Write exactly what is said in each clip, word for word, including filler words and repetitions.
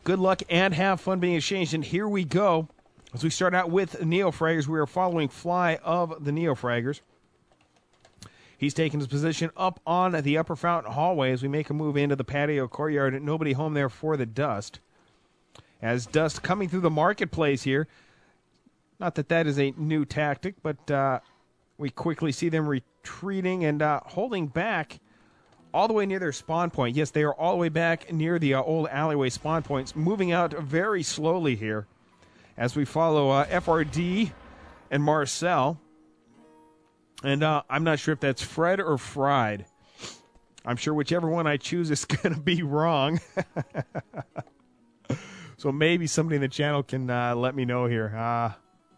good luck and have fun being exchanged. And here we go. As we start out with Neofraggers, we are following Fly of the Neofraggers. He's taking his position up on the upper fountain hallway as we make a move into the patio courtyard. Nobody home there for the Dust. As Dust coming through the marketplace here. Not that that is a new tactic, but uh, we quickly see them retreating and uh, holding back all the way near their spawn point. Yes, they are all the way back near the uh, old alleyway spawn points, moving out very slowly here as we follow uh, F R D and Marcel. And uh, I'm not sure if that's Fred or Fried. I'm sure whichever one I choose is going to be wrong. So maybe somebody in the channel can uh, let me know here. Uh,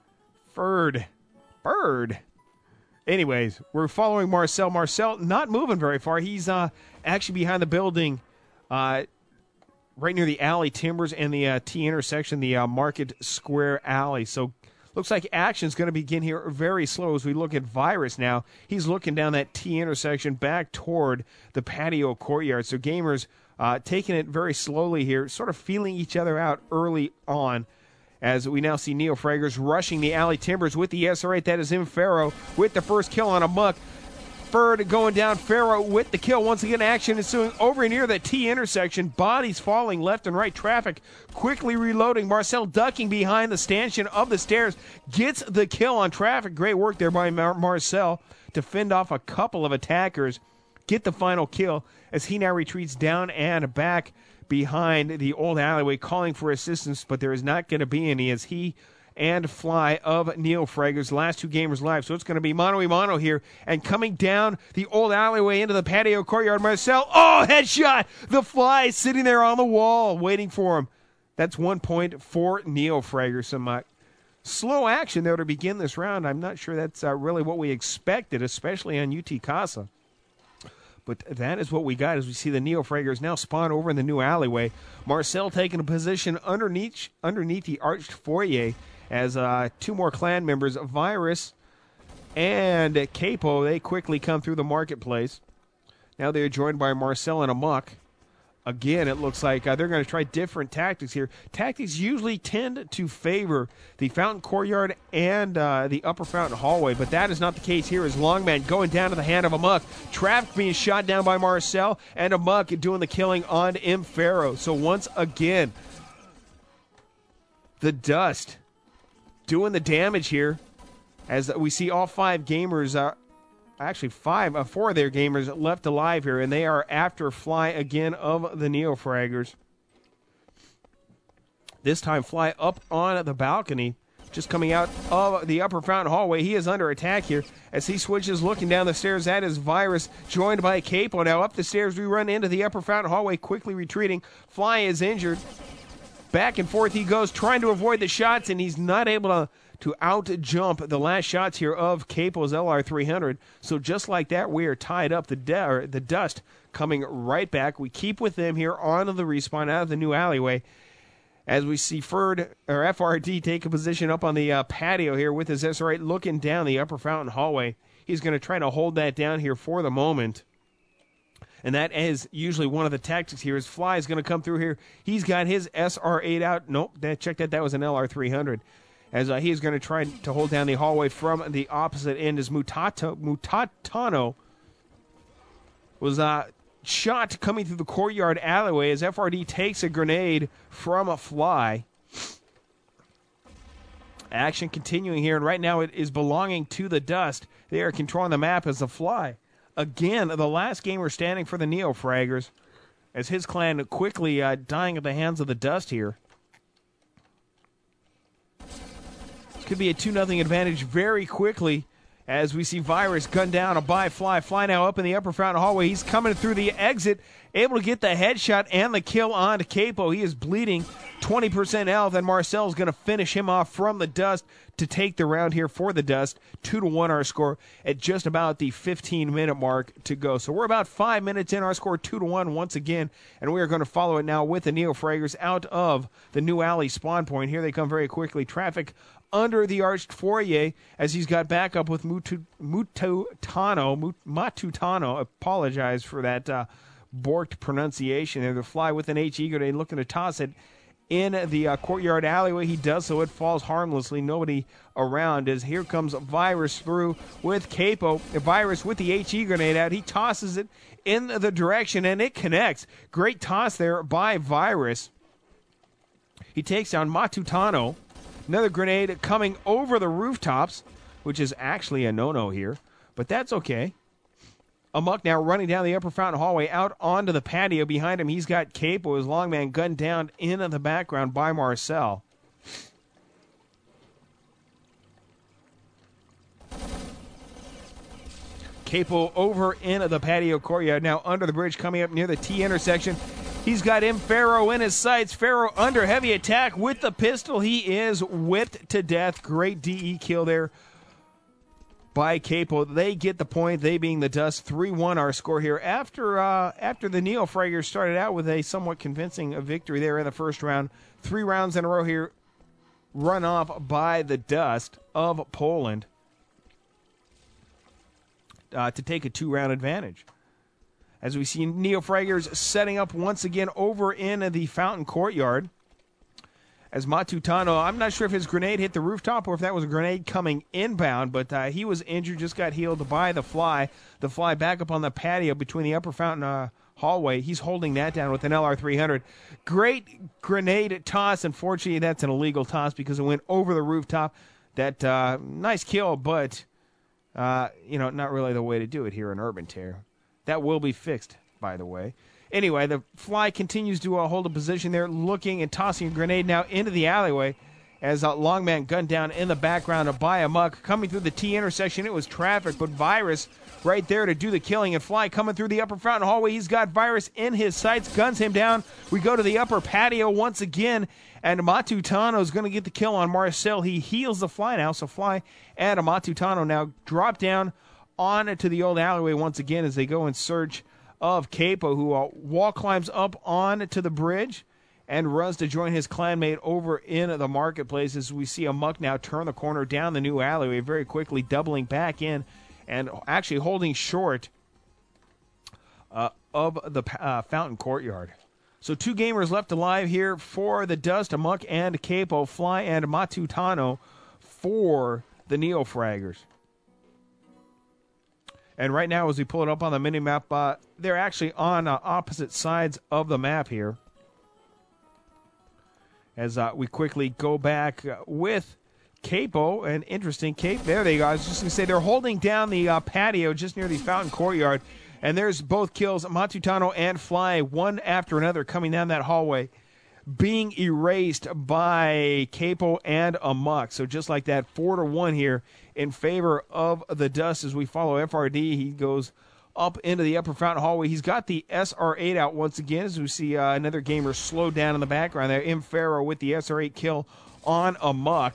Ferd. Bird. Anyways, we're following Marcel. Marcel not moving very far. He's uh, actually behind the building uh, right near the alley timbers and the uh, T intersection, the uh, Market Square alley. So looks like action's going to begin here very slow as we look at Virus now. He's looking down that T intersection back toward the patio courtyard. So gamers uh, taking it very slowly here, sort of feeling each other out early on. As we now see Neofraggers rushing the alley timbers with the S R eight. That is inFaro with the first kill on Amok. Ferd going down, Pharaoh with the kill. Once again, action ensuing over near the T intersection. Bodies falling left and right. Traffic quickly reloading. Marcel ducking behind the stanchion of the stairs. Gets the kill on Traffic. Great work there by Mar- Marcel to fend off a couple of attackers. Get the final kill as he now retreats down and back behind the old alleyway, calling for assistance, but there is not going to be any as he and Fly of Neofraggers, last two gamers live. So it's going to be mano a mano here. And coming down the old alleyway into the patio courtyard, Marcel. Oh, headshot! The Fly is sitting there on the wall waiting for him. That's one point for Neofraggers. Some uh, slow action there to begin this round. I'm not sure that's uh, really what we expected, especially on U T Casa. But that is what we got as we see the Neofraggers now spawn over in the new alleyway. Marcel taking a position underneath underneath the arched foyer as uh, two more clan members, Virus and Capo, they quickly come through the marketplace. Now they're joined by Marcel and Amok. Again, it looks like uh, they're going to try different tactics here. Tactics usually tend to favor the fountain courtyard and uh, the upper fountain hallway, but that is not the case here as Longman going down to the hand of Amok. Traffic being shot down by Marcel, and Amok doing the killing on inFaro. So once again, the Dust doing the damage here as we see all five gamers uh, Actually, five, uh, four of their gamers left alive here, and they are after Fly again of the Neofraggers. This time, Fly up on the balcony, just coming out of the upper fountain hallway. He is under attack here as he switches, looking down the stairs. That is Virus, joined by Capo. Now up the stairs, we run into the upper fountain hallway, quickly retreating. Fly is injured. Back and forth he goes, trying to avoid the shots, and he's not able to to out-jump the last shots here of Capo's L R three hundred. So just like that, we are tied up. The, de- or the Dust coming right back. We keep with them here on the respawn out of the new alleyway as we see Ferd, or F R D take a position up on the uh, patio here with his S R eight looking down the upper fountain hallway. He's going to try to hold that down here for the moment. And that is usually one of the tactics here. Is Fly is going to come through here. He's got his S R eight out. Nope, that, check that. That was an L R three hundred. As uh, he is going to try to hold down the hallway from the opposite end as Mutato, Mutatano was uh, shot coming through the courtyard alleyway as F R D takes a grenade from a Fly. Action continuing here, and right now it is belonging to the Dust. They are controlling the map as the Fly. Again, the last gamer standing for the Neofraggers as his clan quickly uh, dying at the hands of the Dust here. Could be a two nothing advantage very quickly as we see Virus gunned down a by Fly. Fly now up in the upper fountain hallway. He's coming through the exit, able to get the headshot and the kill on to Capo. He is bleeding twenty percent health, and Marcel's going to finish him off from the Dust to take the round here for the Dust. Two to one our score at just about the fifteen minute mark to go. So we're about five minutes in, our score two to one once again, and we are going to follow it now with the Neofraggers out of the new alley spawn point. Here they come very quickly. Traffic under the arched foyer as he's got backup with Mutu, Mututano. Mut, Matutano. Apologize for that uh, borked pronunciation there. The Fly with an H E grenade looking to toss it in the uh, courtyard alleyway. He does so. It falls harmlessly. Nobody around as here comes Virus through with Capo. Virus with the H E grenade out. He tosses it in the direction, and it connects. Great toss there by Virus. He takes down Matutano. Another grenade coming over the rooftops, which is actually a no-no here, but that's okay. Amok now running down the upper fountain hallway out onto the patio. Behind him, he's got Capo, his long man gunned down in the background by Marcel. Capo over in the patio courtyard, now under the bridge, coming up near the T intersection. He's got M. Pharaoh in his sights. Pharaoh under heavy attack with the pistol. He is whipped to death. Great D E kill there by Capo. They get the point, they being the Dust. three one our score here. After uh, after the Neo-Fraggers started out with a somewhat convincing victory there in the first round. Three rounds in a row here run off by the Dust of Poland uh, to take a two-round advantage. As we see Neo-Fraggers setting up once again over in the fountain courtyard. As Matutano, I'm not sure if his grenade hit the rooftop or if that was a grenade coming inbound, but uh, he was injured, just got healed by the Fly. The Fly back up on the patio between the upper fountain uh, hallway. He's holding that down with an L R three hundred. Great grenade toss. Unfortunately, that's an illegal toss because it went over the rooftop. That uh, nice kill, but uh, you know, not really the way to do it here in Urban Terror. That will be fixed, by the way. Anyway, the Fly continues to uh, hold a position there, looking and tossing a grenade now into the alleyway as uh, Longman gunned down in the background by Amok. Coming through the T intersection, it was traffic, but Virus right there to do the killing. And Fly coming through the upper fountain hallway. He's got Virus in his sights, guns him down. We go to the upper patio once again, and Matutano is going to get the kill on Marcel. He heals the Fly now, so Fly and Matutano now drop down on to the old alleyway once again as they go in search of Capo, who uh, wall climbs up on to the bridge and runs to join his clanmate over in the marketplace as we see Amok now turn the corner down the new alleyway very quickly, doubling back in and actually holding short uh, of the uh, fountain courtyard. So two gamers left alive here for the Dust, Amok and Capo, Fly and Matutano for the Neo-Fraggers. And right now, as we pull it up on the mini-map, uh, they're actually on uh, opposite sides of the map here. As uh, we quickly go back uh, with Capo, an interesting Cape. There they go. I was just going to say, they're holding down the uh, patio just near the fountain courtyard. And there's both kills, Matutano and Fly, one after another, coming down that hallway, being erased by Capo and Amok. So just like that, four to one here in favor of the Dust as we follow F R D. He goes up into the upper fountain hallway. He's got the S R eight out once again as we see uh, another gamer slowed down in the background there. M. Pharaoh with the S R eight kill on Amok.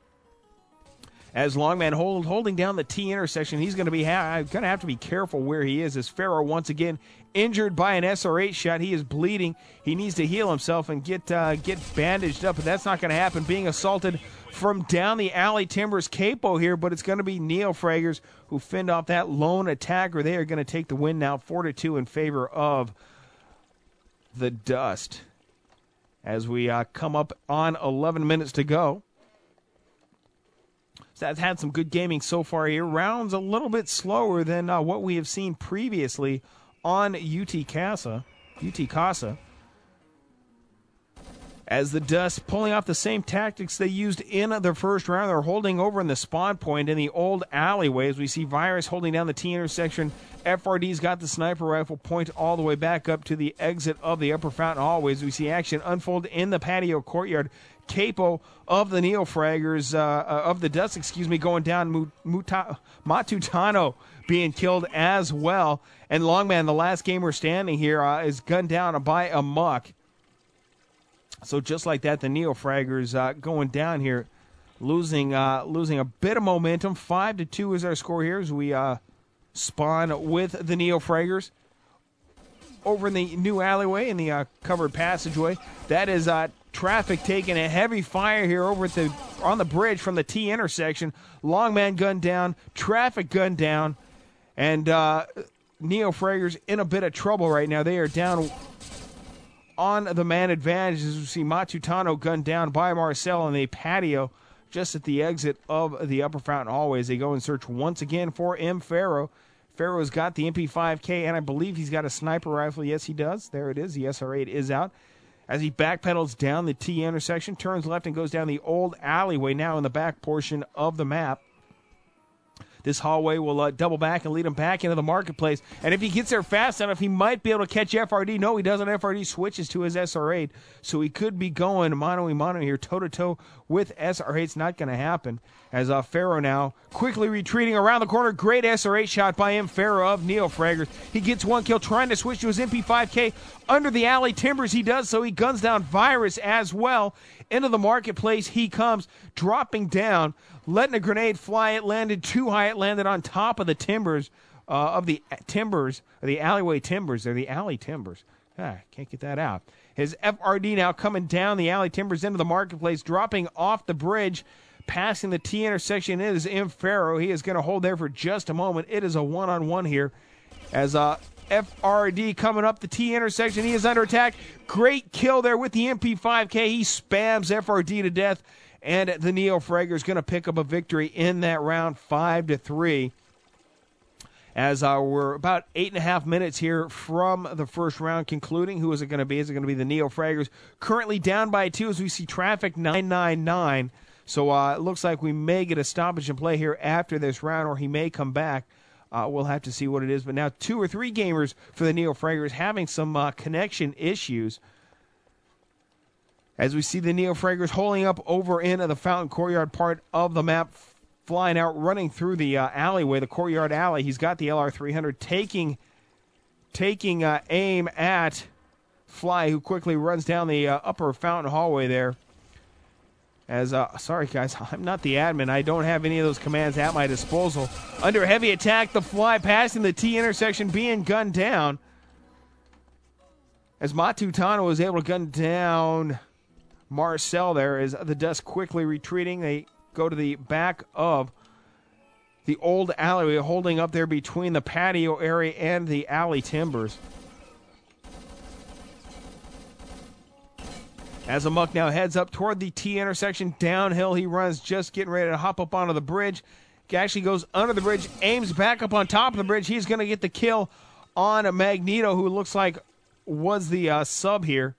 As Longman hold, holding down the T intersection, he's going to be ha- going to have to be careful where he is as Pharaoh once again injured by an S R eight shot. He is bleeding. He needs to heal himself and get uh, get bandaged up, but that's not going to happen. Being assaulted from down the alley Timbers Capo here, but it's going to be Neo-Fraggers who fend off that lone attacker. They are going to take the win now, four to two in favor of the Dust. As we uh, come up on eleven minutes to go. So that's had some good gaming so far here. Rounds a little bit slower than uh, what we have seen previously on U T Casa. U T Casa. As the Dust pulling off the same tactics they used in the first round. They're holding over in the spawn point in the old alleyway. As we see Virus holding down the T intersection. F R D's got the sniper rifle point all the way back up to the exit of the upper fountain hallway. As we see action unfold in the patio courtyard. Capo of the Neo-Fraggers, uh, uh, of the Dust, excuse me, going down. Muta- Matutano being killed as well. And Longman, the last gamer standing here, uh, is gunned down by Amok. So just like that, the Neo-Fraggers uh, going down here, losing uh, losing a bit of momentum. Five to two is our score here as we uh, spawn with the Neo-Fraggers over in the new alleyway in the uh, covered passageway. That is uh, traffic taking a heavy fire here over at the on the bridge from the T intersection. Longman gunned down, traffic gunned down, and uh, Neo-Fraggers in a bit of trouble right now. They are down on the man advantage as we see Matutano gunned down by Marcel on the patio just at the exit of the Upper Fountain hallway as they go and search once again for M. Farrow. Farrow's got the M P five K, and I believe he's got a sniper rifle. Yes, he does. There it is. The S R eight is out. As he backpedals down the T intersection, turns left and goes down the old alleyway now in the back portion of the map. This hallway will uh, double back and lead him back into the marketplace. And if he gets there fast enough, he might be able to catch F R D. No, he doesn't. F R D switches to his S R eight. So he could be going mano-a-mano here, toe-to-toe with S R eight. It's not going to happen. As uh, Farrow now quickly retreating around the corner. Great S R eight shot by M. Farrow of Neofraggers. He gets one kill trying to switch to his M P five K. Under the alley timbers, he does so. He guns down Virus as well. Into the marketplace he comes, dropping down, letting a grenade fly. It landed too high. It landed on top of the timbers, uh, of the timbers, or the alleyway timbers. They're the alley timbers. Ah, can't get that out. His F R D now coming down the alley timbers into the marketplace, dropping off the bridge, passing the T intersection. It is M. Farrow. He is going to hold there for just a moment. It is a one-on-one here as uh, F R D coming up the T intersection. He is under attack. Great kill there with the M P five K. He spams F R D to death, and the Neofragger is going to pick up a victory in that round, five to three. As uh, we're about eight and a half minutes here from the first round concluding. Who is it going to be? Is it going to be the Neofraggers? Currently down by two as we see traffic nine nine nine. So uh, it looks like we may get a stoppage and play here after this round, or he may come back. Uh, we'll have to see what it is. But now two or three gamers for the Neofraggers having some uh, connection issues. As we see the Neofraggers holding up over into the Fountain Courtyard part of the map, flying out, running through the uh, alleyway, the Courtyard Alley. He's got the L R three hundred taking, taking uh, aim at Fly, who quickly runs down the uh, upper Fountain hallway there. As, uh, sorry guys, I'm not the admin. I don't have any of those commands at my disposal. Under heavy attack, the Fly passing the T intersection, being gunned down. As Matutano was able to gun down Marcel there, as the Dust quickly retreating. They go to the back of the old alleyway, holding up there between the patio area and the alley timbers. As Amok now heads up toward the T intersection, downhill he runs, just getting ready to hop up onto the bridge. He actually goes under the bridge, aims back up on top of the bridge. He's going to get the kill on Magneto, who looks like was the uh, sub here.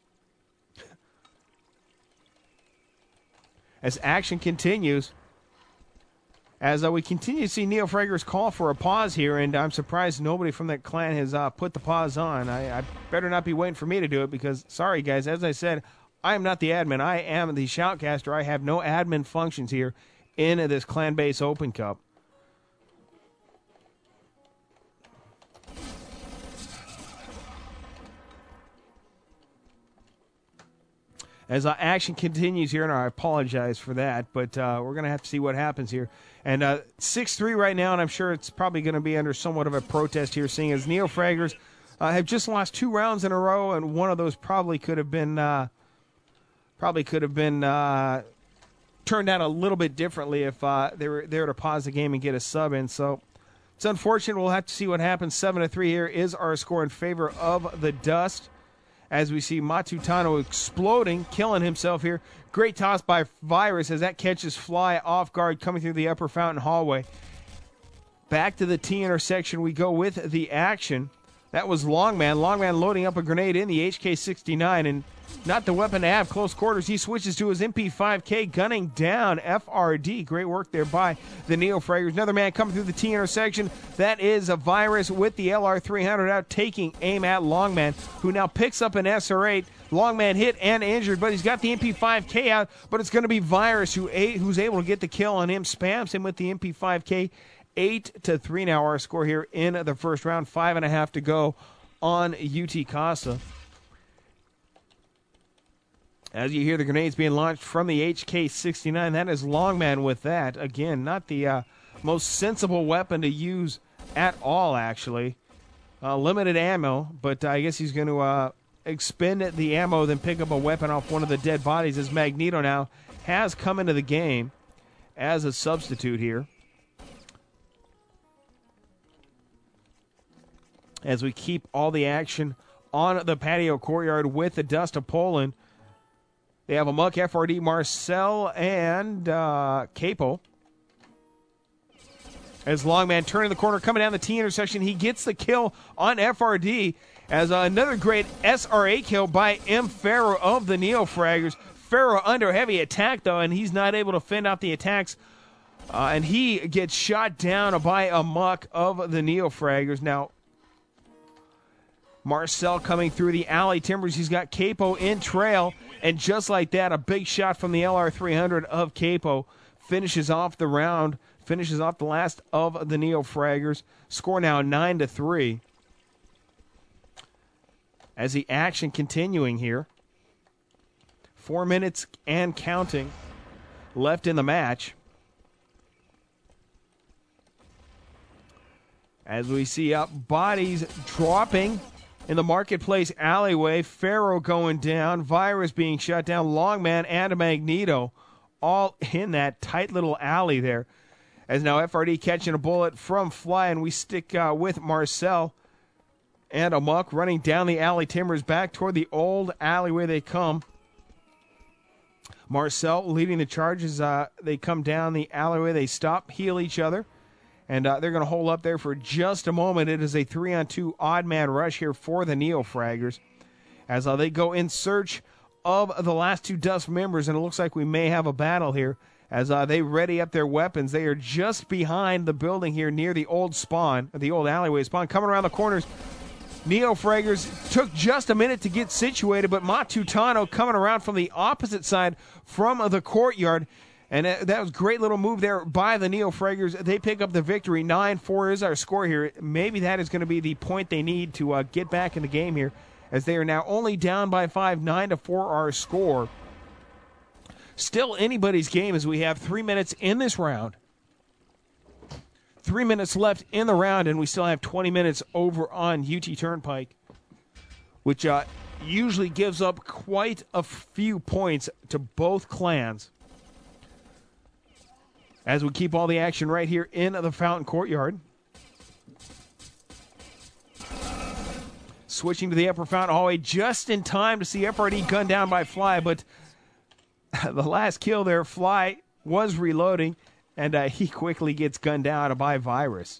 As action continues, as uh, we continue to see Neofraggers call for a pause here, and I'm surprised nobody from that clan has uh, put the pause on. I, I better not be waiting for me to do it because, sorry guys, as I said, I am not the admin. I am the shoutcaster. I have no admin functions here in this Clan Base Open Cup. As uh, action continues here, and I apologize for that, but uh, we're going to have to see what happens here. And uh, six three right now, and I'm sure it's probably going to be under somewhat of a protest here, seeing as Neofraggers uh, have just lost two rounds in a row, and one of those probably could have been uh, probably could have been uh, turned out a little bit differently if uh, they were there to pause the game and get a sub in. So it's unfortunate. We'll have to see what happens. Seven to three here is our score in favor of the Dust. As we see Matutano exploding, killing himself here. Great toss by Virus as that catches Fly off guard coming through the upper Fountain hallway. Back to the T intersection we go with the action. That was Longman. Longman loading up a grenade in the H K sixty-nine, and not the weapon to have close quarters. He switches to his M P five K, gunning down F R D. Great work there by the Neofraggers. Another man coming through the T intersection. That is a Virus with the L R three hundred out, taking aim at Longman, who now picks up an S R eight. Longman hit and injured, but he's got the M P five K out, but it's going to be Virus who a- who's able to get the kill on him, spams him with the M P five K. Eight to three now our score here in the first round. Five and a half to go on U T Casa. As you hear the grenades being launched from the H K sixty-nine, that is Longman with that. Again, not the uh, most sensible weapon to use at all, actually. Uh, limited ammo, but I guess he's going to uh, expend the ammo, then pick up a weapon off one of the dead bodies, as Magneto now has come into the game as a substitute here. As we keep all the action on the patio courtyard with the Dust of Poland. They have Amok, F R D, Marcel, and uh, Capo. As Longman turning the corner, coming down the T intersection, he gets the kill on F R D. As uh, another great S R A kill by M. Farrow of the Neo Fraggers. Farrow under heavy attack, though, and he's not able to fend off the attacks. Uh, and he gets shot down by Amok of the Neo Fraggers. Now, Marcel coming through the alley timbers. He's got Capo in trail. And just like that, a big shot from the L R three hundred of Capo finishes off the round, finishes off the last of the Neo Fraggers. Score now nine to three. As the action continuing here. Four minutes and counting left in the match. As we see up bodies dropping in the marketplace alleyway. Farrow going down. Virus being shut down. Longman and Magneto all in that tight little alley there. As now F R D catching a bullet from Fly, and we stick uh, with Marcel and Amok running down the alley timbers back toward the old alleyway they come. Marcel leading the charges. Uh, they come down the alleyway. They stop, heal each other. And uh, they're going to hold up there for just a moment. It is a three-on-two odd-man rush here for the Neo Fraggers as uh, they go in search of the last two Dust members. And it looks like we may have a battle here as uh, they ready up their weapons. They are just behind the building here near the old spawn, the old alleyway spawn. Coming around the corners, Neo Fraggers took just a minute to get situated, but Matutano coming around from the opposite side from the courtyard. And that was a great little move there by the Neo Fraggers. They pick up the victory. nine four is our score here. Maybe that is going to be the point they need to uh, get back in the game here, as they are now only down by five. nine to four our score. Still anybody's game as we have three minutes in this round. Three minutes left in the round, and we still have twenty minutes over on U T Turnpike, which uh, usually gives up quite a few points to both clans. As we keep all the action right here in the Fountain Courtyard. Switching to the upper Fountain hallway just in time to see F R D gunned down by Fly, but the last kill there, Fly was reloading, and uh, he quickly gets gunned down by Virus.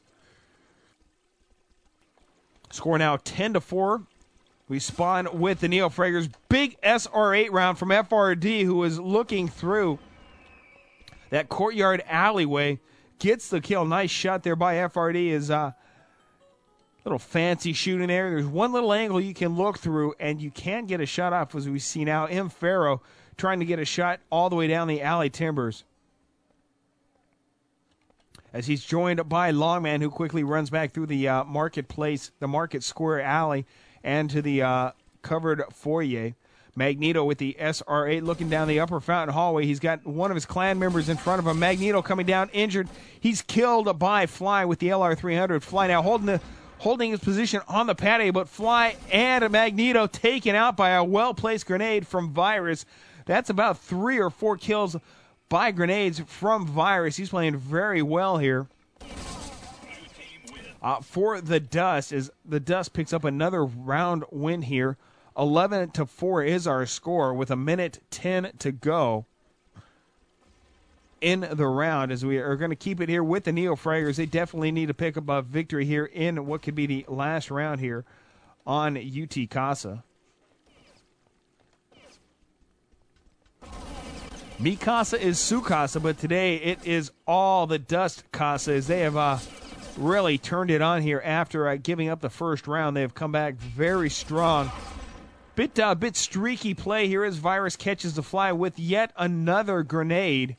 Score now ten to four. We spawn with the Neo Fraggers. Big S R eight round from F R D, who is looking through that courtyard alleyway. Gets the kill. Nice shot there by F R D. Is uh, little fancy shooting there. There's one little angle you can look through, and you can get a shot off, as we see now. M. Farrow trying to get a shot all the way down the alley timbers, as he's joined by Longman, who quickly runs back through the uh, marketplace, the Market Square alley, and to the uh, covered foyer. Magneto with the S R eight looking down the upper Fountain hallway. He's got one of his clan members in front of him. Magneto coming down injured. He's killed by Fly with the L R three hundred. Fly now holding the holding his position on the patio, but Fly and Magneto taken out by a well-placed grenade from Virus. That's about three or four kills by grenades from Virus. He's playing very well here. Uh, for the Dust, as the Dust picks up another round win here. eleven to four is our score with a minute ten to go in the round, as we are going to keep it here with the Neo Fraggers. They definitely need to pick up a victory here in what could be the last round here on U T Casa. Mi Casa is Su Casa, but today it is all the Dust Casa, as they have uh, really turned it on here after uh, giving up the first round. They have come back very strong. Bit uh, bit streaky play here as Virus catches the Fly with yet another grenade.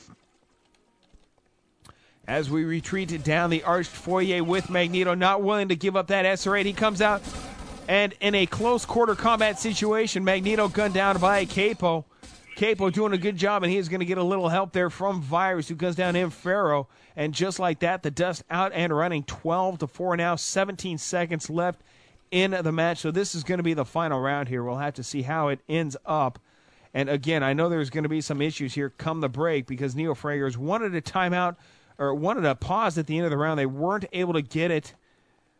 As we retreat down the arched foyer with Magneto, not willing to give up that S R eight. He comes out, and in a close quarter combat situation, Magneto gunned down by Capo. Capo doing a good job, and he is going to get a little help there from Virus, who guns down in Farrow. And just like that, the Dust out and running. twelve to four now, seventeen seconds left in the match. So this is going to be the final round here. We'll have to see how it ends up. And again, I know there's going to be some issues here come the break, because Neo Fraggers wanted a timeout, or wanted a pause at the end of the round. They weren't able to get it.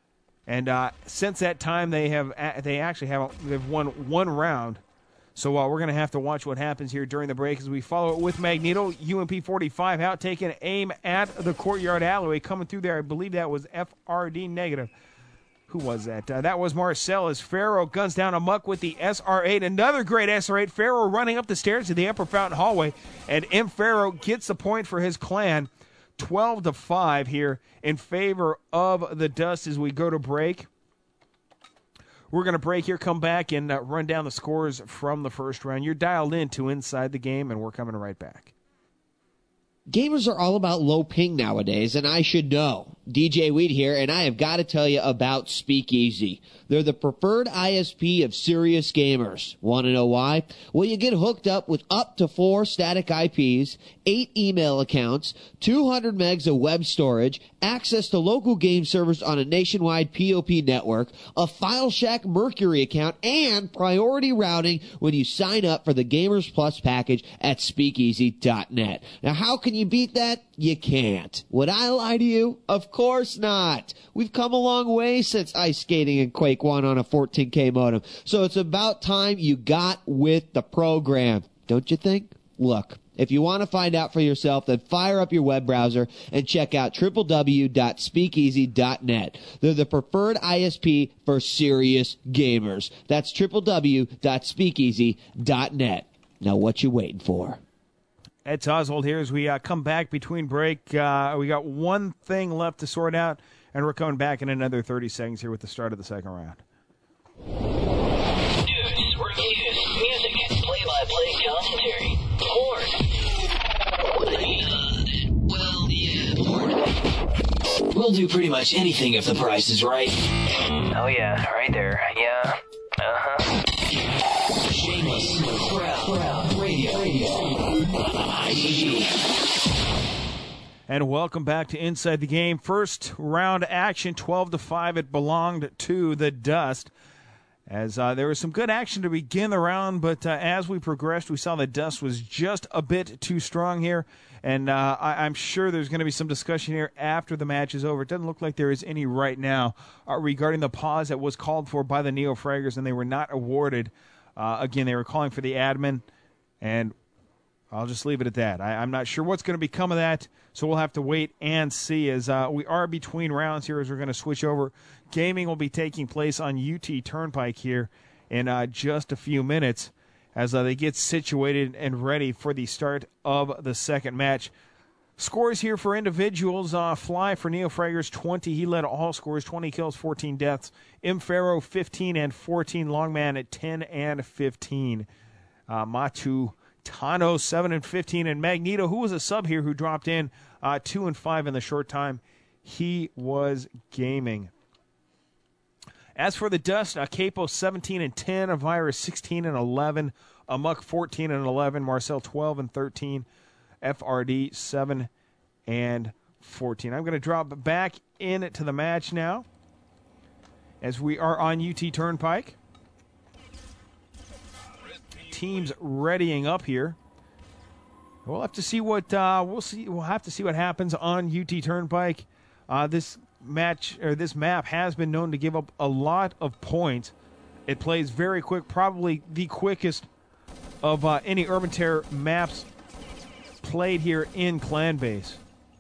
And uh, since that time, they have they actually have they've won one round. So uh, we're going to have to watch what happens here during the break as we follow it with Magneto. U M P forty-five out, taking aim at the Courtyard Alleyway. Coming through there, I believe that was F R D negative. Who was that? Uh, that was Marcel as Pharaoh guns down amok with the S R eight. Another great S R eight. Pharaoh running up the stairs to the upper fountain hallway. And M. Pharaoh gets the point for his clan. twelve to five here in favor of the Dust as we go to break. We're going to break here, come back, and uh, run down the scores from the first round. You're dialed in to Inside the Game, and we're coming right back. Gamers are all about low ping nowadays, and I should know. D J Weed here, and I have got to tell you about Speakeasy. They're the preferred I S P of serious gamers. Want to know why? Well, you get hooked up with up to four static I Ps, eight email accounts, two hundred megs of web storage, access to local game servers on a nationwide P O P network, a FileShack Mercury account, and priority routing when you sign up for the Gamers Plus package at speakeasy dot net. Now, how can you beat that? You can't. Would I lie to you? Of course not. We've come a long way since ice skating and Quake one on a fourteen K modem. So it's about time you got with the program. Don't you think? Look, if you want to find out for yourself, then fire up your web browser and check out w w w dot speakeasy dot net. They're the preferred I S P for serious gamers. That's w w w dot speakeasy dot net. Now what you waiting for? Ed Oswald here as we uh, come back between break. Uh, we got one thing left to sort out, and we're coming back in another thirty seconds here with the start of the second round. News, reviews, music, play-by-play commentary, porn. Well, yeah, porn. We'll do pretty much anything if the price is right. Oh yeah, right there. Yeah. Uh-huh. Shameless. Proud, proud. Radio. Radio. And welcome back to Inside the Game. First round action, twelve to five. It belonged to the Dust. As uh, there was some good action to begin the round, but uh, as we progressed, we saw the Dust was just a bit too strong here. And uh, I- I'm sure there's going to be some discussion here after the match is over. It doesn't look like there is any right now uh, regarding the pause that was called for by the Neo Fraggers, and they were not awarded. Uh, again, they were calling for the admin, and I'll just leave it at that. I, I'm not sure what's going to become of that, so we'll have to wait and see as uh, we are between rounds here as we're going to switch over. Gaming will be taking place on U T Turnpike here in uh, just a few minutes as uh, they get situated and ready for the start of the second match. Scores here for individuals. Uh, Fly for Neo Fraggers, twenty. He led all scores, twenty kills, fourteen deaths. M. Pharaoh, fifteen and fourteen. Longman at ten and fifteen. Uh, Matu Tano, seven and fifteen. And Magneto, who was a sub here, who dropped in uh, two and five in the short time he was gaming. As for the Dust, uh, Capo, seventeen and ten. A Virus, sixteen and eleven. Amok, fourteen and eleven. Marcel, twelve and thirteen. F R D, seven and fourteen. I'm going to drop back into the match now as we are on U T Turnpike. Teams readying up here. We'll have to see what uh, we'll see. We'll have to see what happens on U T Turnpike. Uh, this match or this map has been known to give up a lot of points. It plays very quick, probably the quickest of uh, any Urban Terror maps played here in Clan Base.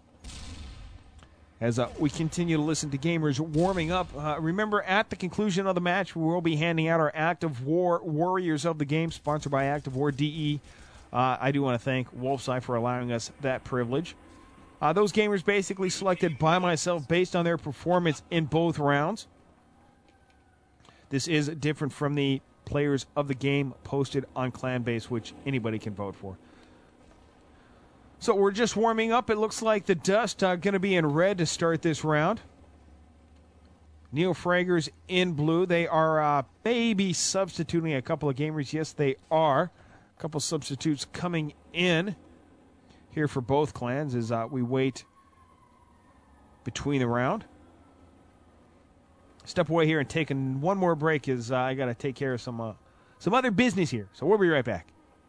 As uh, we continue to listen to gamers warming up, uh, remember at the conclusion of the match, we will be handing out our Active War Warriors of the Game, sponsored by Active War D E. Uh, I do want to thank Wolfseye for allowing us that privilege. Uh, those gamers basically selected by myself based on their performance in both rounds. This is different from the players of the game posted on Clan Base, which anybody can vote for. So we're just warming up. It looks like the Dust are uh, going to be in red to start this round. Neo Fraggers in blue. They are uh, maybe substituting a couple of gamers. Yes, they are. A couple substitutes coming in here for both clans as uh, we wait between the round. Step away here and take one more break as uh, I got to take care of some uh, some other business here. So we'll be right back.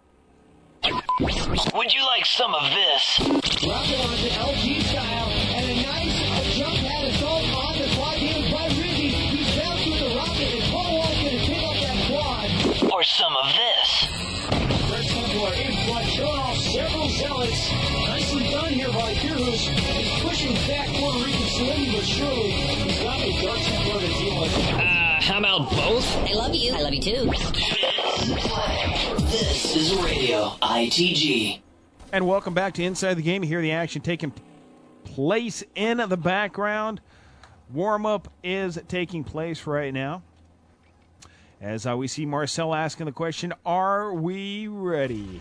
Would you like some of this? Drop it onto L G style, and a nice jump pad assault on the clock here by Rizzy. some of this. Red Templar in front, showing off several zealots. Nicely done here by Cruz. He's pushing back Puerto Rican slowly but surely. He's got a Dark Templar to deal with. Uh, how about both? I love you. I love you too. This is Radio I T G. And welcome back to Inside the Game. You hear the action taking place in the background. Warm-up is taking place right now. As uh, we see Marcel asking the question, are we ready?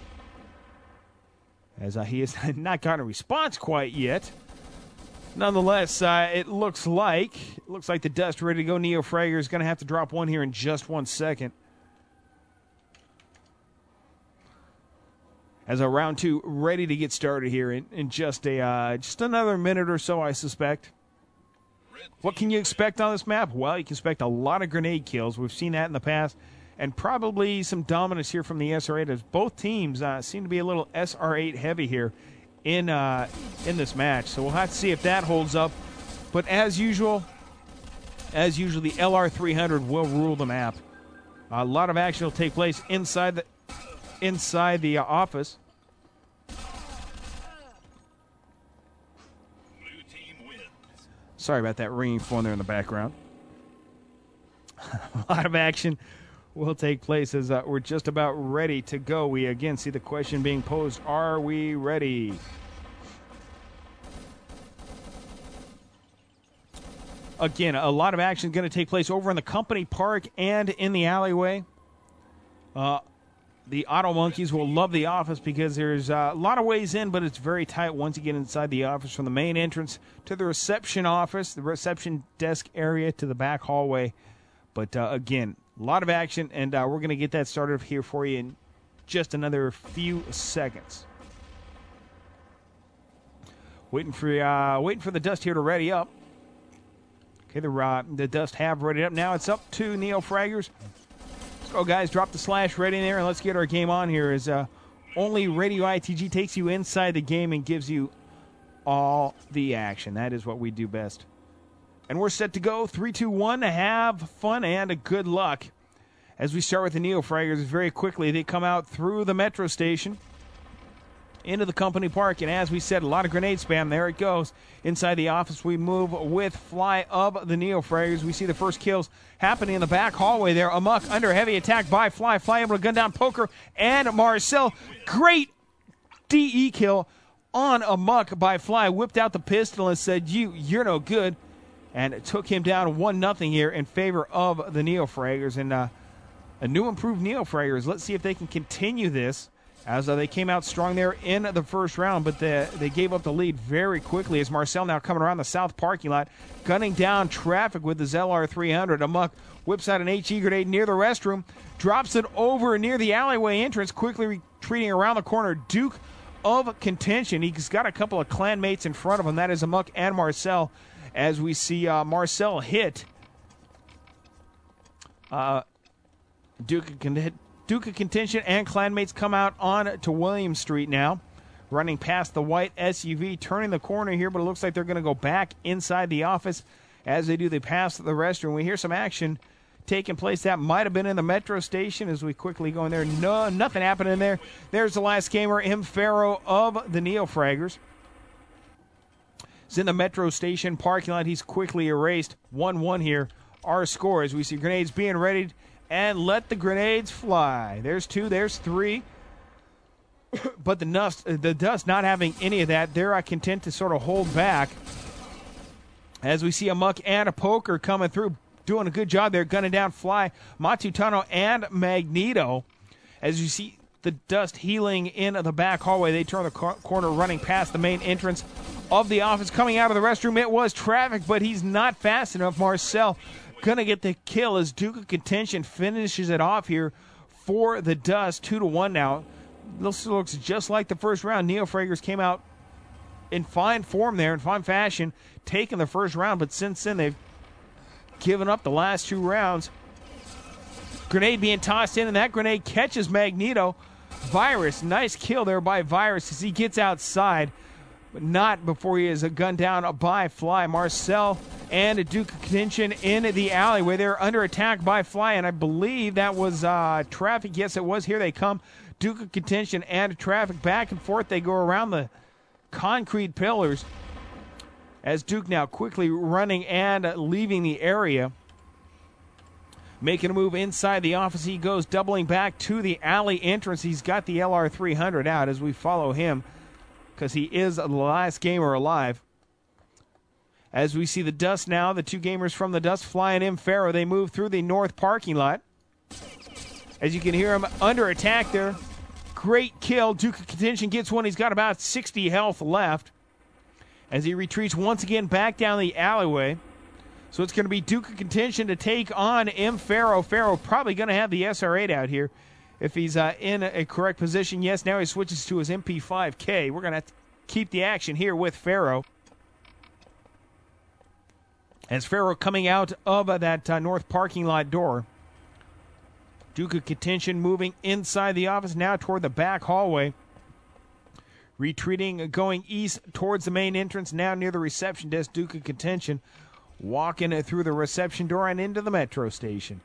As uh, he has not gotten a response quite yet. Nonetheless, uh, it looks like it looks like the Dust ready to go. Neo Frager is going to have to drop one here in just one second. As a round two ready to get started here in, in just a uh, just another minute or so, I suspect. What can you expect on this map? Well, you can expect a lot of grenade kills. We've seen that in the past. And probably some dominance here from the S R eight, as both teams uh, seem to be a little S R eight heavy here in uh, in this match. So we'll have to see if that holds up. But as usual, as usual, the L R three hundred will rule the map. A lot of action will take place inside the inside the uh, office. Sorry about that ringing phone there in the background. A lot of action will take place as uh, we're just about ready to go. We again see the question being posed, are we ready? Again, a lot of action going to take place over in the company park and in the alleyway. Uh, the Auto Monkeys will love the office because there's uh, a lot of ways in, but it's very tight once you get inside the office, from the main entrance to the reception office, the reception desk area to the back hallway. But uh, again, a lot of action, and uh, we're going to get that started here for you in just another few seconds. Waiting for uh, waiting for the Dust here to ready up. Okay, the uh, the Dust have readied up. Now it's up to Neo Fraggers. Oh, guys, drop the slash right in there, and let's get our game on here. As uh, only Radio I T G takes you inside the game and gives you all the action. That is what we do best. And we're set to go. Three, two, one. Have fun and good luck. As we start with the Neo Fraggers, very quickly they come out through the metro station into the company park, and as we said, a lot of grenade spam. There it goes. Inside the office, we move with Fly of the Neo Fraggers. We see the first kills happening in the back hallway there. Amok under heavy attack by Fly. Fly able to gun down Poker and Marcel. Great D E kill on Amok by Fly. Whipped out the pistol and said, you, you're no good. And it took him down one nothing here in favor of the Neo Fraggers. And uh, a new improved Neo Fraggers. Let's see if they can continue this, as uh, they came out strong there in the first round, but the, they gave up the lead very quickly as Marcel now coming around the south parking lot, gunning down traffic with his L R three hundred. Amok whips out an H E grenade near the restroom, drops it over near the alleyway entrance, quickly retreating around the corner. Duke of Contention. He's got a couple of clanmates in front of him. That is Amok and Marcel, as we see uh, Marcel hit uh, Duke of Contention. Duke of Contention and clanmates come out on to William Street now, running past the white S U V, turning the corner here, but it looks like they're going to go back inside the office. As they do, they pass the restroom. We hear some action taking place. That might have been in the metro station as we quickly go in there. No, nothing happened in there. There's the last gamer, M. Farrow of the Neo Fraggers. It's in the metro station parking lot. He's quickly erased. one one here. Our score as we see grenades being readied. And let the grenades fly. There's two, there's three. But the Dust, the Dust not having any of that, they're uh, content to sort of hold back. As we see a Muck and a Poker coming through, doing a good job there, gunning down Fly, Matutano, and Magneto. As you see the Dust healing in the back hallway, they turn the cor- corner, running past the main entrance of the office. Coming out of the restroom, it was Traffic, but he's not fast enough. Marcel gonna get the kill as Duke of Contention finishes it off here for the Dust. Two to one now. This looks just like the first round. Neo Fraggers came out in fine form there, in fine fashion, taking the first round, but since then they've given up the last two rounds. Grenade being tossed in, and that grenade catches Magneto. Virus, nice kill there by Virus as he gets outside, but not before he is gunned down by Fly. Marcel and Duke Contention in the alleyway. They're under attack by Fly, and I believe that was uh, Traffic. Yes, it was. Here they come. Duke Contention and Traffic back and forth. They go around the concrete pillars as Duke now quickly running and leaving the area. Making a move inside the office. He goes doubling back to the alley entrance. He's got the L R three hundred out as we follow him because he is the last gamer alive. As we see the Dust now, the two gamers from the Dust flying in Pharaoh. They move through the north parking lot. As you can hear him under attack there. Great kill. Duke of Contention gets one. He's got about sixty health left as he retreats once again back down the alleyway. So it's going to be Duke of Contention to take on M. Pharaoh. Pharaoh probably going to have the S R eight out here if he's uh, in a correct position. Yes, now he switches to his M P five K. We're going to keep the action here with Pharaoh. As Pharaoh coming out of uh, that uh, north parking lot door. Duke of Contention moving inside the office now toward the back hallway. Retreating, going east towards the main entrance, now near the reception desk. Duke of Contention walking through the reception door and into the metro station.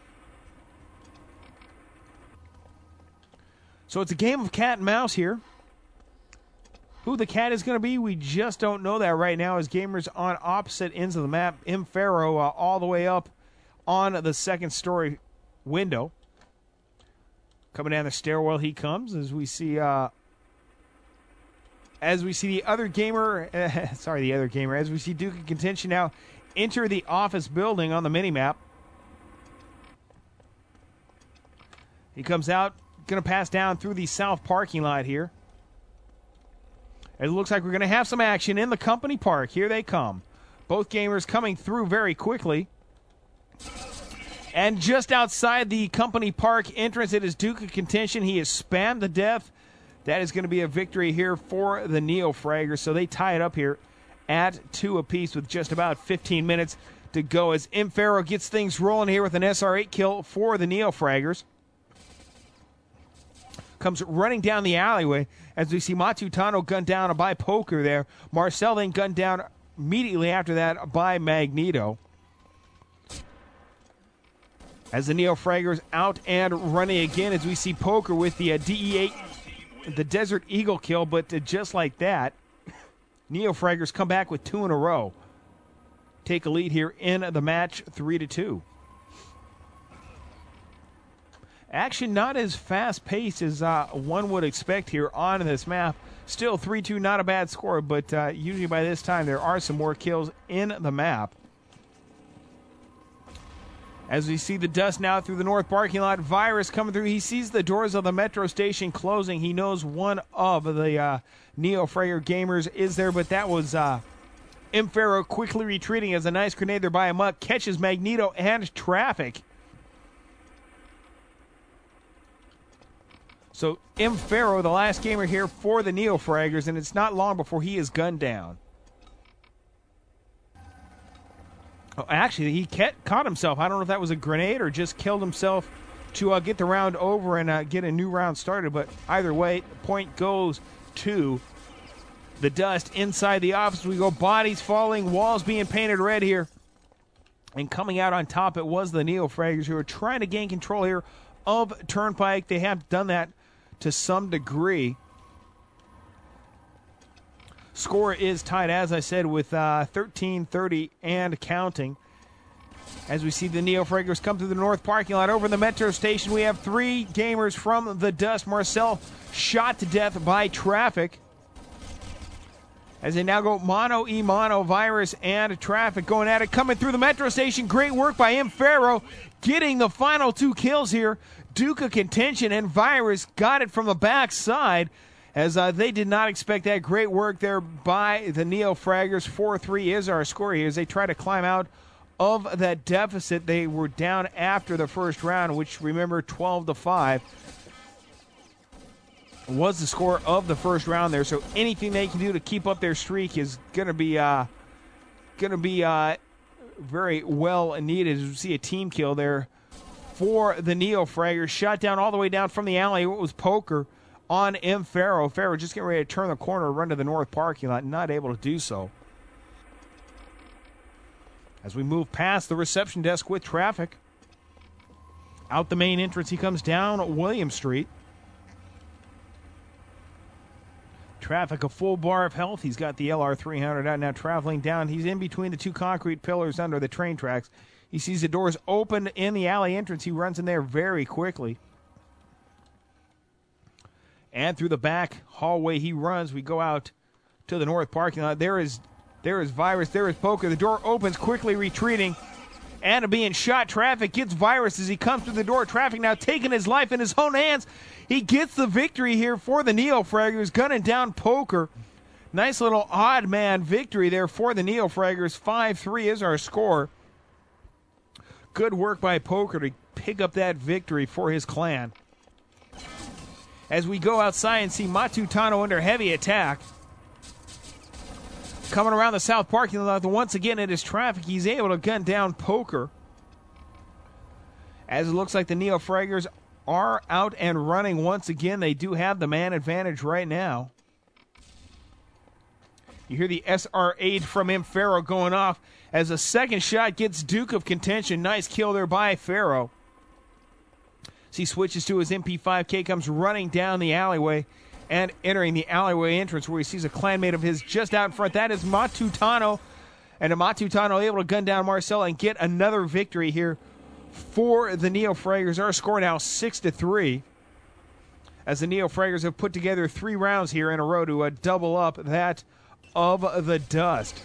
So it's a game of cat and mouse here. Who the cat is going to be, we just don't know that right now as gamers on opposite ends of the map. M. Pharaoh uh, all the way up on the second story window. Coming down the stairwell he comes as we see uh, as we see the other gamer, uh, sorry, the other gamer, as we see Duke of Contention now enter the office building on the minimap. He comes out, going to pass down through the south parking lot here. It looks like we're going to have some action in the company park. Here they come. Both gamers coming through very quickly. And just outside the company park entrance, it is Duke of Contention. He is spammed to death. That is going to be a victory here for the Neo Fraggers. So they tie it up here at two apiece with just about fifteen minutes to go as M. Pharaoh gets things rolling here with an S R eight kill for the Neo Fraggers. Comes running down the alleyway as we see Matutano gunned down by Poker there. Marcel then gunned down immediately after that by Magneto. As the Neo Fraggers out and running again as we see Poker with the uh, D E eight, the Desert Eagle kill, but uh, just like that, Neo Fraggers come back with two in a row. Take a lead here in the match, three to two. Action not as fast-paced as uh, one would expect here on this map. Still three two, not a bad score, but uh, usually by this time there are some more kills in the map. As we see the Dust now through the north parking lot, Virus coming through. He sees the doors of the metro station closing. He knows one of the uh, Neo Fragger gamers is there, but that was uh, M. Pharaoh quickly retreating as a nice grenade there by Amok catches Magneto and Traffic. So M. Pharaoh, the last gamer here for the Neo Fraggers, and it's not long before he is gunned down. Oh, actually, he caught himself. I don't know if that was a grenade or just killed himself to uh, get the round over and uh, get a new round started. But either way, the point goes to the Dust. Inside the office we go. Bodies falling, walls being painted red here. And coming out on top, it was the Neo Fraggers who are trying to gain control here of Turnpike. They have done that to some degree. Score is tied, as I said, with uh, thirteen thirty and counting. As we see the Neo Fraggers come through the north parking lot over the metro station, we have three gamers from the Dust. Marcel shot to death by Traffic. As they now go mono, e-mono, Virus, and Traffic going at it. Coming through the metro station. Great work by M. Pharaoh getting the final two kills here. Duke of Contention and Virus got it from the backside as uh, they did not expect that. Great work there by the Neo Fraggers. four three is our score here as they try to climb out of that deficit. They were down after the first round, which, remember, twelve to five was the score of the first round there. So anything they can do to keep up their streak is going to be uh, going to be uh, very well needed. As we see a team kill there for the Neo Fraggers. Shot down all the way down from the alley. It was Poker on M. Pharaoh. Pharaoh just getting ready to turn the corner, run to the north parking lot, not able to do so. As we move past the reception desk with traffic, out the main entrance, he comes down William Street. Traffic, a full bar of health. He's got the L R three hundred out now, traveling down. He's in between the two concrete pillars under the train tracks. He sees the doors open in the alley entrance. He runs in there very quickly. And through the back hallway he runs. We go out to the north parking lot. There is there is Virus. There is Poker. The door opens, quickly retreating. And being shot. Traffic gets Virus as he comes through the door. Traffic now taking his life in his own hands. He gets the victory here for the Neo-Fraggers, gunning down Poker. Nice little odd man victory there for the Neo-Fraggers. five three is our score. Good work by Poker to pick up that victory for his clan. As we go outside and see Matutano under heavy attack. Coming around the south parking lot, once again it is Traffic. He's able to gun down Poker. As it looks like the Neo-Fraggers are out and running once again. They do have the man advantage right now. You hear the S R eight from M. Pharaoh going off as a second shot gets Duke of Contention. Nice kill there by Pharaoh. As he switches to his M P five K, comes running down the alleyway and entering the alleyway entrance where he sees a clanmate of his just out in front. That is Matutano. And Matutano able to gun down Marcel and get another victory here for the Neo-Fraggers. Our score now six to three. As the Neo-Fraggers have put together three rounds here in a row to uh, double up that of the Dust.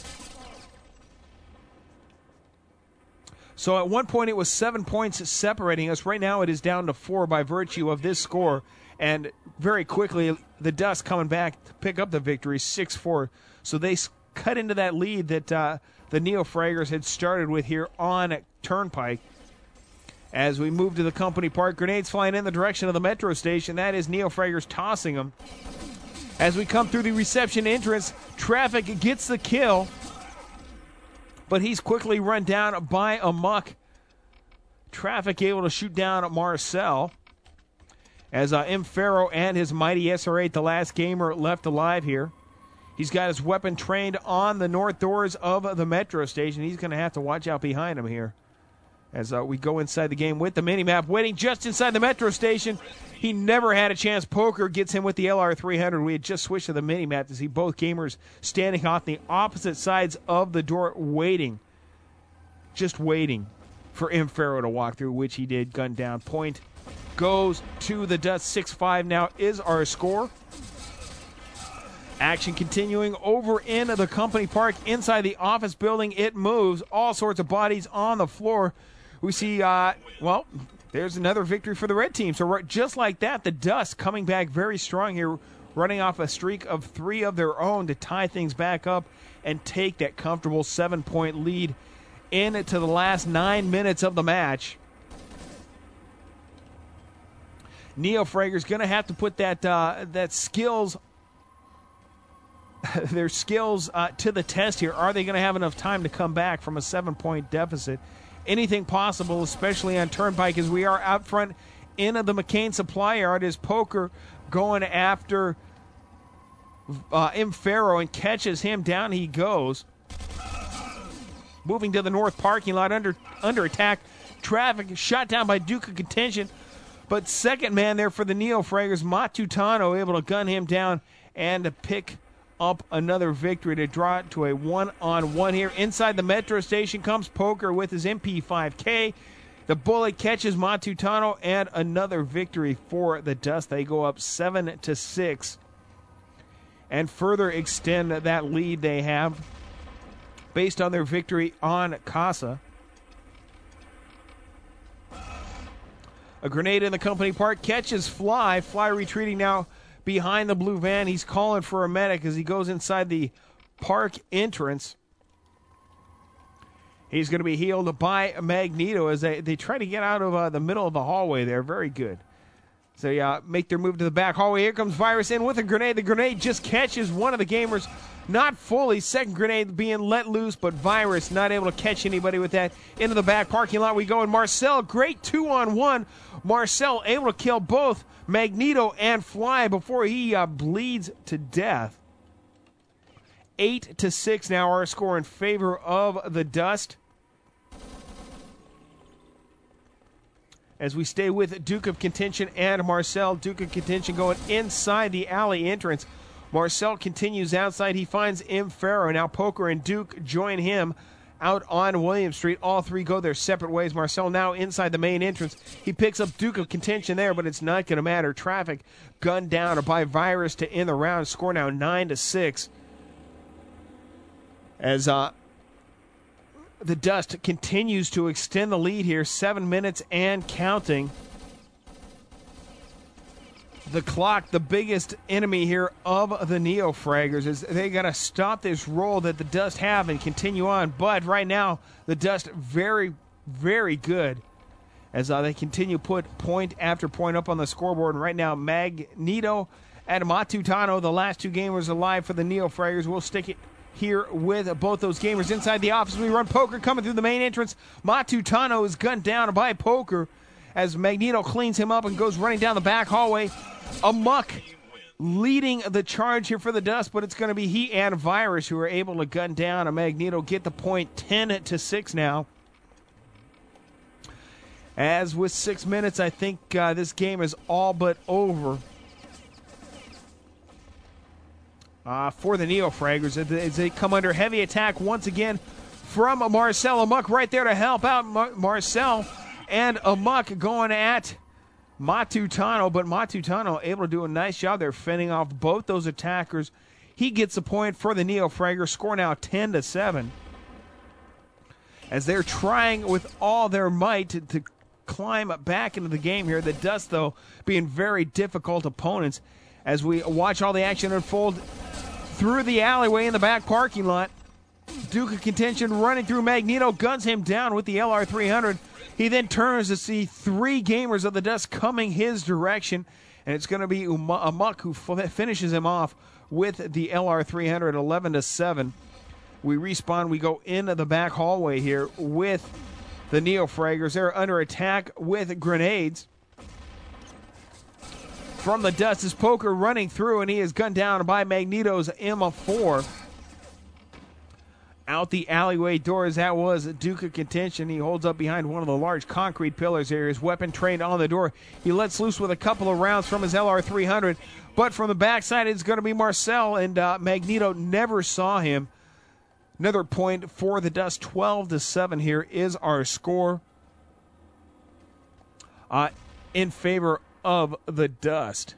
So at one point it was seven points separating us. Right now it is down to four by virtue of this score. And very quickly, the Dust coming back to pick up the victory, six four. So they cut into that lead that uh, the Neo-Fraggers had started with here on Turnpike. As we move to the company park, grenades flying in the direction of the metro station. That is Neo-Fraggers tossing them. As we come through the reception entrance, Traffic gets the kill. But he's quickly run down by Amok. Traffic able to shoot down Marcel. As uh, M. Pharaoh and his mighty S R eight, the last gamer left alive here. He's got his weapon trained on the north doors of the metro station. He's going to have to watch out behind him here. As uh, we go inside the game with the minimap, waiting just inside the metro station. He never had a chance. Poker gets him with the L R three hundred. We had just switched to the minimap to see both gamers standing on the opposite sides of the door waiting. Just waiting for M. Pharaoh to walk through, which he did. Gun down. Point goes to the Dust. six five now is our score. Action continuing over in the company park inside the office building. It moves. All sorts of bodies on the floor. We see, uh, well, there's another victory for the red team. So right, just like that, the Dust coming back very strong here, running off a streak of three of their own to tie things back up and take that comfortable seven-point lead into the last nine minutes of the match. Neo-Fraggers going to have to put that uh, that skills, their skills uh, to the test here. Are they going to have enough time to come back from a seven-point deficit? Anything possible, especially on Turnpike, as we are out front in the McCain supply yard. Is Poker going after uh, M. Pharaoh and catches him. Down he goes. Moving to the north parking lot under under attack. Traffic shot down by Duke of Contention. But second man there for the Neo-Fraggers, Matutano, able to gun him down and to pick up another victory to draw it to a one-on-one here. Inside the metro station comes Poker with his M P five K. The bullet catches Matutano, and another victory for the Dust. They go up seven to six and further extend that lead they have based on their victory on Casa. A grenade in the company park catches Fly. Fly retreating now behind the blue van. He's calling for a medic as he goes inside the park entrance. He's going to be healed by Magneto as they, they try to get out of uh, the middle of the hallway there. Very good. So, yeah, make their move to the back hallway. Here comes Virus in with a grenade. The grenade just catches one of the gamers. Not fully. Second grenade being let loose, but Virus not able to catch anybody with that. Into the back parking lot we go. And Marcel, great two-on-one. Marcel able to kill both Magneto and Fly before he uh, bleeds to death. eight to six now, our score in favor of the Dust. As we stay with Duke of Contention and Marcel. Duke of Contention going inside the alley entrance. Marcel continues outside. He finds M. Farrow. Now Poker and Duke join him out on William Street. All three go their separate ways. Marcel now inside the main entrance. He picks up Duke of Contention there, but it's not going to matter. Traffic gunned down by Virus to end the round. Score now nine to six. As uh, the Dust continues to extend the lead here. Seven minutes and counting. The clock, the biggest enemy here of the Neo-Fraggers, is they got to stop this roll that the Dust have and continue on. But right now, the Dust very, very good as uh, they continue put point after point up on the scoreboard. And right now, Magneto and Matutano, the last two gamers alive for the Neo-Fraggers, will stick it here with both those gamers. Inside the office, we run Poker coming through the main entrance. Matutano is gunned down by Poker as Magneto cleans him up and goes running down the back hallway. Amok leading the charge here for the Dust, but it's going to be he and Virus who are able to gun down a Magneto, get the point ten to six now. As with six minutes, I think uh, this game is all but over uh, for the Neo-Fraggers as they come under heavy attack once again from Marcel. Amok right there to help out Mar- Marcel, and Amok going at Matutano, but Matutano able to do a nice job there fending off both those attackers. He gets a point for the Neo-Fragger. Score now ten to seven. As they're trying with all their might to, to climb back into the game here. The Dust, though, being very difficult opponents as we watch all the action unfold through the alleyway in the back parking lot. Duke of Contention running through Magneto, guns him down with the L R three hundred. He then turns to see three gamers of the Dust coming his direction, and it's going to be Amok who f- finishes him off with the L R three hundred, eleven to seven. We respawn. We go into the back hallway here with the Neo-Fraggers. They're under attack with grenades from the Dust. Is Poker running through, and he is gunned down by Magneto's M four. Out the alleyway door as that was Duke of Contention. He holds up behind one of the large concrete pillars here. His weapon trained on the door. He lets loose with a couple of rounds from his L R three hundred. But from the backside, it's going to be Marcel, and uh, Magneto never saw him. Another point for the Dust. twelve to seven here is our score uh, in favor of the Dust.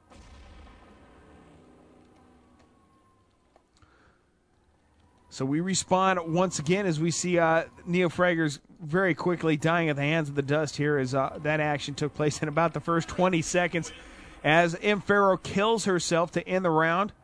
So we respawn once again as we see uh, Neo-Fraggers very quickly dying at the hands of the Dust here as uh, that action took place in about the first twenty seconds as M. Farrow kills herself to end the round.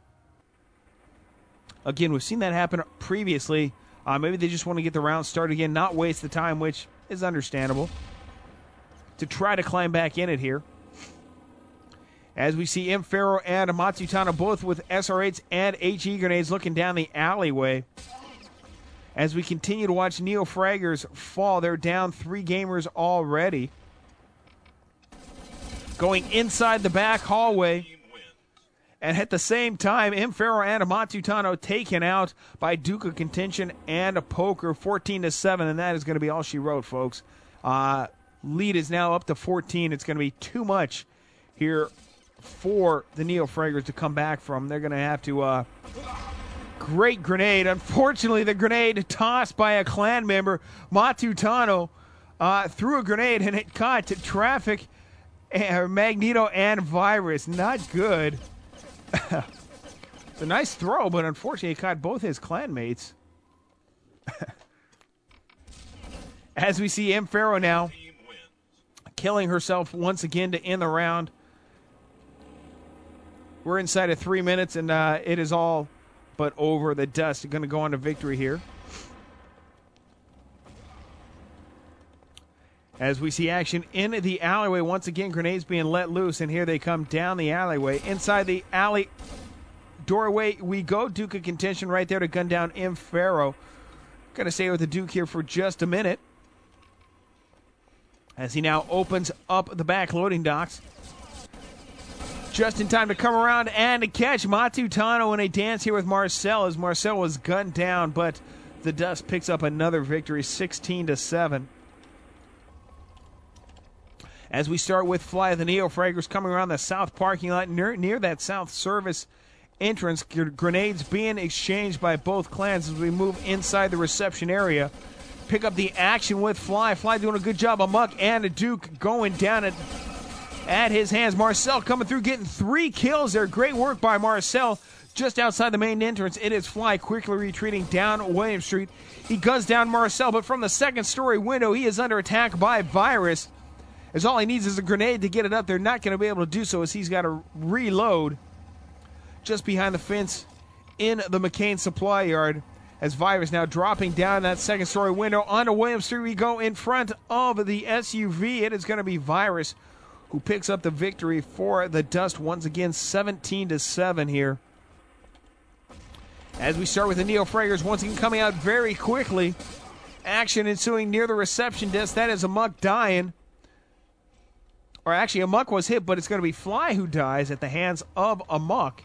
Again, we've seen that happen previously. Uh, maybe they just want to get the round started again, not waste the time, which is understandable, to try to climb back in it here. As we see M. Farrow and Matsutano both with S R eights and H E grenades looking down the alleyway. As we continue to watch Neo-Fraggers fall, they're down three gamers already. Going inside the back hallway. And at the same time, M. Farrow and Matsutano taken out by Duke of Contention and a Poker, fourteen to seven, and that is going to be all she wrote, folks. Uh, lead is now up to fourteen. It's going to be too much here for the Neo-Fraggers to come back from. They're going to have to... Uh, great grenade. Unfortunately, the grenade tossed by a clan member, Matutano, uh, threw a grenade, and it caught Traffic, uh, Magneto, and Virus. Not good. It's a nice throw, but unfortunately, it caught both his clanmates. As we see M. Farrow now killing herself once again to end the round. We're inside of three minutes, and uh, it is all but over. The Dust are going to go on to victory here. As we see action in the alleyway, once again, grenades being let loose, and here they come down the alleyway. Inside the alley doorway we go. Duke of Contention right there to gun down M. Farrow. Going to stay with the Duke here for just a minute, as he now opens up the back loading docks. Just in time to come around and to catch Matutano in a dance here with Marcel as Marcel was gunned down, but the Dust picks up another victory, sixteen to seven. As we start with Fly, the Neo-Fraggers coming around the south parking lot near, near that south service entrance. Grenades being exchanged by both clans as we move inside the reception area. Pick up the action with Fly. Fly doing a good job. Amok and a Duke going down at, at his hands. Marcel coming through, getting three kills there. Great work by Marcel. Just outside the main entrance, it is Fly quickly retreating down William Street. He guns down Marcel, but from the second story window, he is under attack by Virus. As all he needs is a grenade to get it up. They're not going to be able to do so as he's got to reload just behind the fence in the McCain supply yard. As Virus now dropping down that second story window onto William Street. We go in front of the S U V. It is going to be Virus who picks up the victory for the Dust once again, seventeen to seven here. As we start with the Neo-Fraggers once again coming out very quickly. Action ensuing near the reception desk. That is Amok dying. Or actually, Amok was hit, but it's going to be Fly who dies at the hands of Amok.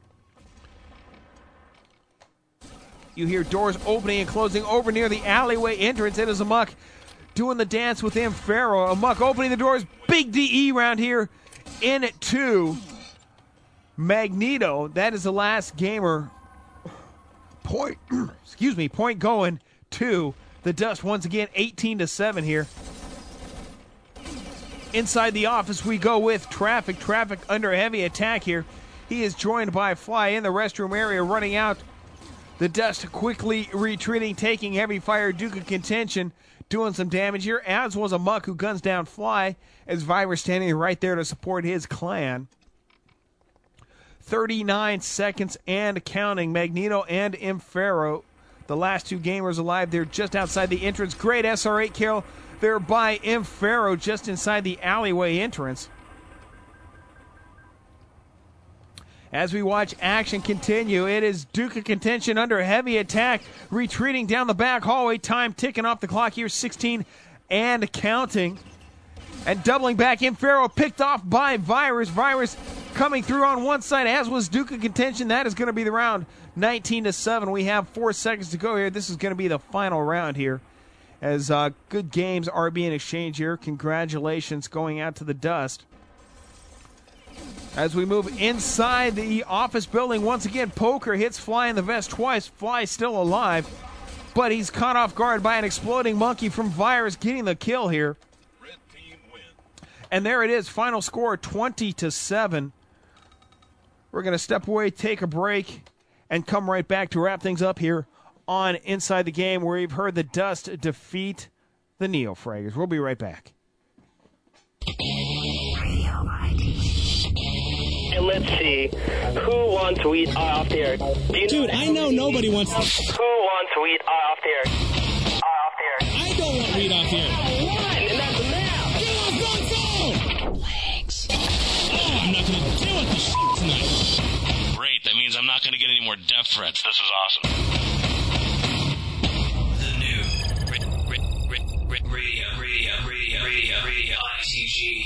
You hear doors opening and closing over near the alleyway entrance. It is Amok doing the dance with Inferno. Amok opening the doors. Big D E round here into Magneto. That is the last gamer. Point, excuse me, point going to the Dust once again, eighteen to seven here. Inside the office we go with Traffic. Traffic under heavy attack here. He is joined by Fly in the restroom area running out. The Dust quickly retreating, taking heavy fire. Duke of Contention doing some damage here, as was Amok who guns down Fly as Virus standing right there to support his clan. thirty-nine seconds and counting. Magneto and Inferno, the last two gamers alive. They're just outside the entrance. Great S R eight kill there by Inferno just inside the alleyway entrance. As we watch action continue, it is Duke of Contention under heavy attack, retreating down the back hallway. Time ticking off the clock here, sixteen and counting. And doubling back, Inferno picked off by Virus. Virus coming through on one side, as was Duke of Contention. That is going to be the round, nineteen to seven. We have four seconds to go here. This is going to be the final round here. As uh, good games are being exchanged here. Congratulations going out to the Dust. As we move inside the office building, once again, Poker hits Fly in the vest twice. Fly still alive, but he's caught off guard by an exploding monkey from Virus, getting the kill here. Red team win. And there it is, final score twenty to seven. We're going to step away, take a break, and come right back to wrap things up here on Inside the Game, where you've heard the Dust defeat the Neo-Fraggers. We'll be right back. And let's see, who wants weed off there? Do you Dude, I know nobody wants. Who wants weed off there? Off there. I don't want weed off here. One, and that's enough. Get off my phone! Legs. Oh, I'm not gonna deal with this shit tonight. Great, that means I'm not gonna get any more death threats. This is awesome. The new radio, radio, radio, radio, radio, I C G.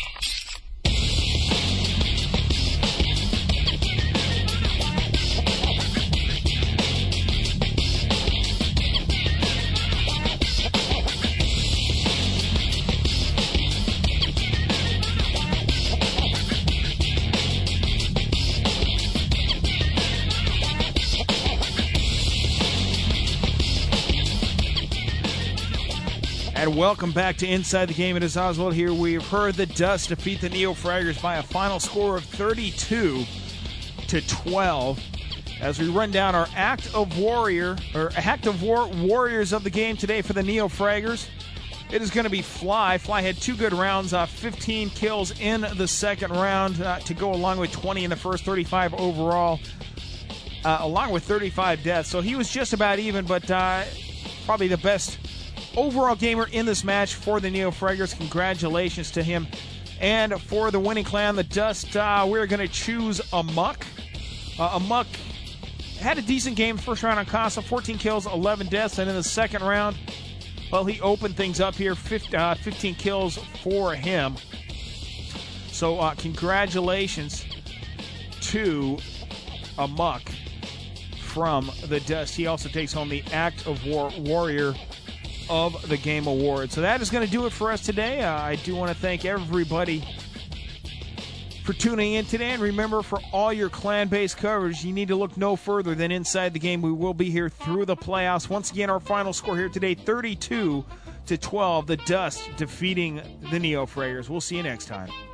And welcome back to Inside the Game. It is Oswald here. We've heard the Dust defeat the Neo-Fraggers by a final score of thirty-two to twelve. As we run down our Act of Warrior, or Act of War Warriors of the game today for the Neo-Fraggers, it is going to be Fly. Fly had two good rounds, uh, fifteen kills in the second round uh, to go along with twenty in the first, thirty-five overall, uh, along with thirty-five deaths. So he was just about even, but uh, probably the best overall gamer in this match for the Neo-Fraggers. Congratulations to him. And for the winning clan, the Dust, uh, we're going to choose Amok. Uh, Amok had a decent game first round on Casa, fourteen kills, eleven deaths, and in the second round, well, he opened things up here, fifteen kills for him. So uh, congratulations two Amok from the Dust. He also takes home the Act of War Warrior of the Game Award. So that is going to do it for us today. Uh, I do want to thank everybody for tuning in today. And remember, for all your clan-based coverage, you need to look no further than Inside the Game. We will be here through the playoffs. Once again, our final score here today, thirty-two to twelve. The Dust defeating the Neo Frayers. We'll see you next time.